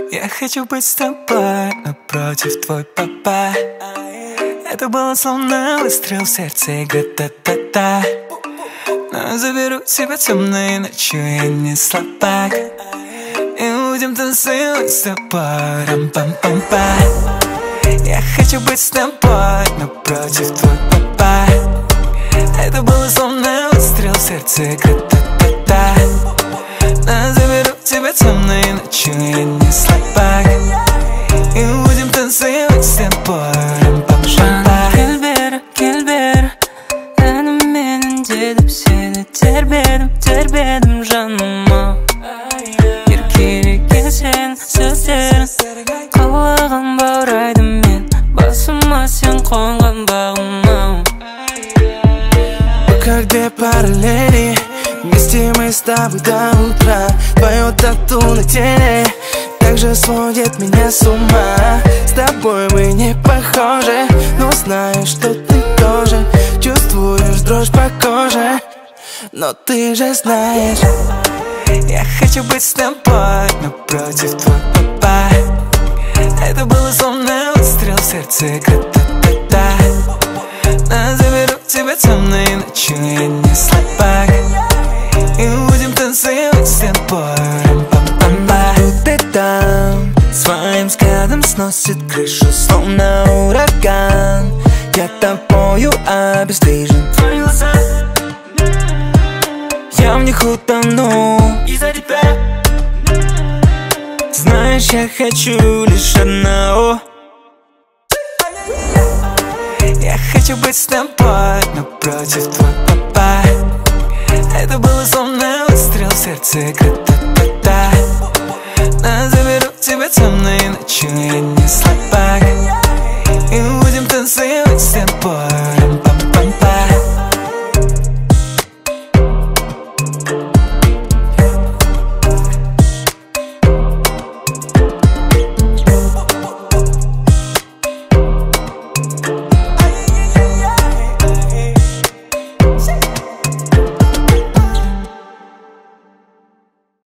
Я хочу быть с тобой, напротив твой папа. Это было словно выстрел в сердце, гра-та-та-та. Но заберу тебя темной ночью, я не слабак. И будем танцевать с тобой, рам-пам-пам-па. Я хочу быть с тобой, напротив твой папа. Это было словно выстрел в сердце, гра-та-та-та. Но заберу тебя темной ночью, я не слабак. И будем танцевать с тобой, рам-пам-пам-па. Келбер, әніменен жетіп сені тербедім жаныма. Еркелеген сен сөздерің қалаған баурайды мен, басыма сен қонған бағыма. Как две параллели, вместе мы с тобой до утра. Твое тату на теле также сводит меня с ума. С тобой мы не похожи, но знаю, что ты тоже чувствуешь дрожь по коже. Но ты же знаешь, я хочу быть с тобой, напротив твой папа. Это было словно выстрел в сердце, гра-та-та-та. Но заберу тебя темной ночью, я не слабак. И будем танцевать с тобой, рам-пам-пам-па. ты там своим взглядом сносит крышу, словно ураган. Я тобою обездвижен. Твои глаза, Я в них утону из-за тебя. Знаешь, я хочу лишь одного. Я хочу быть с тобой, напротив твой папа. Это было словно выстрел в сердце, гра-та-та-та. Но заберу тебя темной ночью, я не слабак. И будем танцевать с тобой,